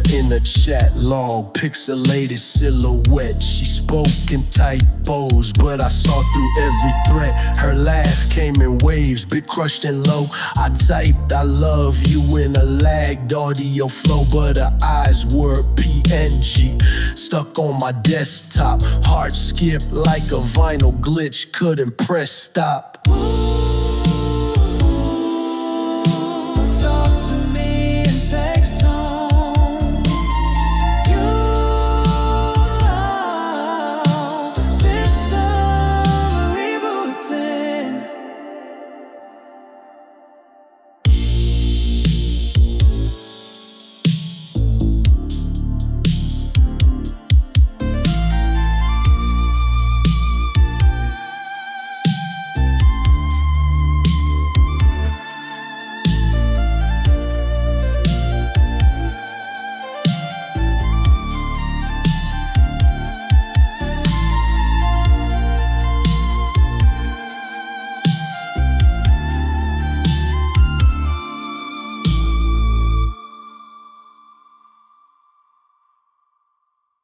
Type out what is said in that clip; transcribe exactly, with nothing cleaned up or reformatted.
her in a chat log, pixelated silhouette. She spoke in typos, but I saw through every threat. Her laugh came in waves, bit crushed and low. I typed I love you in a lagged audio flow, but her eyes were P N G, stuck on my desktop. Heart skipped like a vinyl glitch, couldn't press stop.